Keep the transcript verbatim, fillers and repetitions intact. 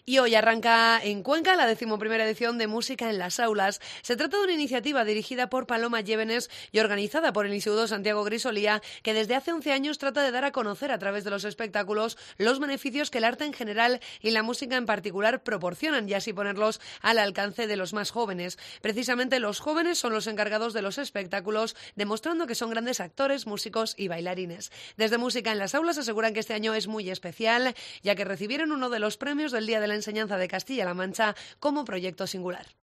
Y hoy arranca en Cuenca la decimoprimera edición de Música en las Aulas. Se trata de una iniciativa dirigida por Paloma Llévenes y organizada por el Instituto Santiago Grisolía, que desde hace once años trata de dar a conocer a través de los espectáculos los beneficios que el arte en general y la música en particular proporcionan, y así ponerlos al alcance de los más jóvenes. Precisamente los jóvenes son los encargados de los espectáculos, demostrando que son grandes actores, músicos y bailarines. Desde Música en las Aulas aseguran que este año es muy especial, ya que recibieron uno de los premios del Día de la Enseñanza de Castilla-La Mancha como proyecto singular.